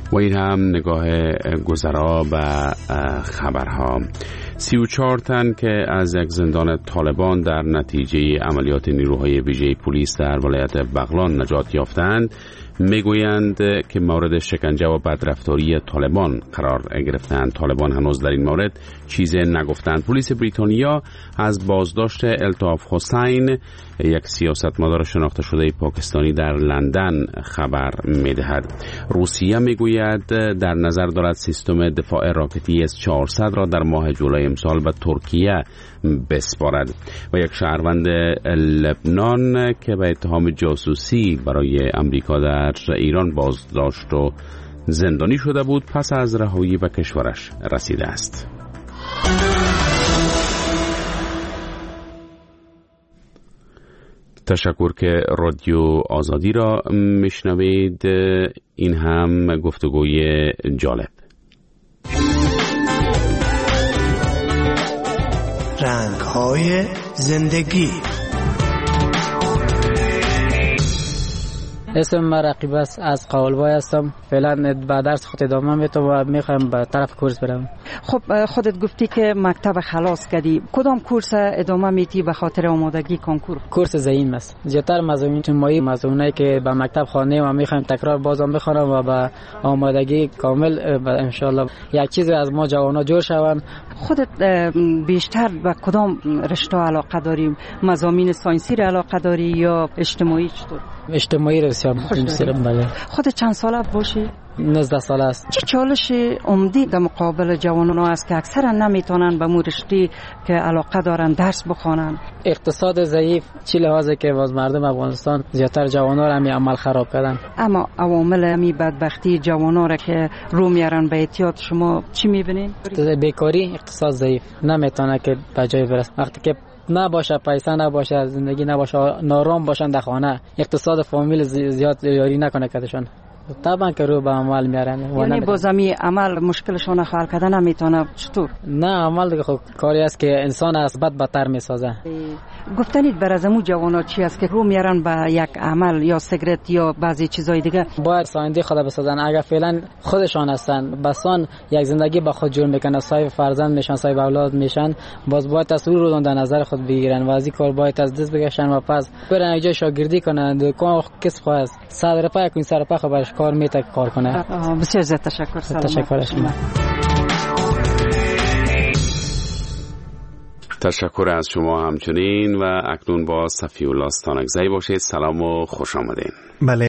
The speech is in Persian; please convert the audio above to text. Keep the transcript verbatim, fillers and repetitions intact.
و این هم نگاه گذرا به خبرها. سی و چهار تن که از یک زندان طالبان در نتیجه عملیات نیروهای ویژه پلیس در ولایت بغلان نجات یافتند میگویند که مورد شکنجه و بدرفتاری طالبان قرار گرفتند. طالبان هنوز در این مورد چیزی نگفتند. پلیس بریتانیا از بازداشت الطاف حسین، یک سیاستمدار شناخته شده پاکستانی در لندن خبر میدهد. روسیه میگوید در نظر دارد سیستم دفاع راکتی اس چهارصد را در ماه جولای امسال به ترکیه بسپارد. و یک شهروند لبنان که به اتهام جاسوسی برای امریکا در ایران بازداشت و زندانی شده بود پس از رهایی به کشورش رسیده است. تشکر که رادیو آزادی را میشنوید. این هم گفتگوی جالب. رنگ‌های زندگی. اسم من رقیب است، از قاولبای هستم. فعلا با درس خود ادامه میدم و میخوایم به طرف کورس برم. خب خودت گفتی که مکتب خلاص کردی، کدام کورس ادامه میدی به خاطر آمادگی کنکور؟ کورس زعیم است. زیاتر مضامین اجتماعی، مضامینایی که به مکتب خوانده و میخوایم تکرار بازم بخونم و به آمادگی کامل ان شاء الله یک چیزی از ما جوانا جور شوند. خودت بیشتر به کدام رشته علاقه داری؟ مضامین ساینسی را علاقه داری یا اجتماعی؟ چطور؟ اجتماعی رو بسیار می‌سرم. بله. خودت چند ساله باشی؟ نوزده ساله است. چه چالش عمدی در مقابل جوانان است که اکثرا نمیتونن به رشته که علاقه دارن درس بخوانن؟ اقتصاد ضعیف، چه لحاظه که باز مردم افغانستان زیاتر جوانا را می عمل خراب کردن. اما عوامل می بدبختی جوانا را که رو میارن به اعتیاد شما چی میبینین؟ بیکاری، اقتصاد ضعیف، نمیتونه که به جای برسه. وقتی که نباشه پیسه، نباشه زندگی، نباشه نارام باشن در خانه، اقتصاد فامیل زیاد یاری نکنه کدشون، طبعا که رو به عمل میارن. یعنی بازمی عمل مشکلشون حل کردن نمیتونه. چطور؟ نه، عمل دیگه خب کاری است که انسان از بد بدتر میسازه. گفتنید بر از امو جوانا چی است که رو میارن به یک عمل یا سیگرت یا بعضی چیزای دیگه؟ باید ساینده خدا بسازن. اگر فعلا خودشان هستن بسان یک زندگی با خود جور میکنن، صاحب فرزند میشن، صاحب اولاد میشن، باز باید تصویر رو در نظر خود بگیرن و از این کار باید از دست بکشن و پس برن اینجا شاگردی کنن. دکان کس خواست صد روپیه کوین صد روپیه خبرش کار میته کار کنه. بسیار زیاد تشکر. تشکر شما. تشکر از شما همچنین. و اکنون با صفی الله استانکزی باشید. سلام و خوش آمدین. بله.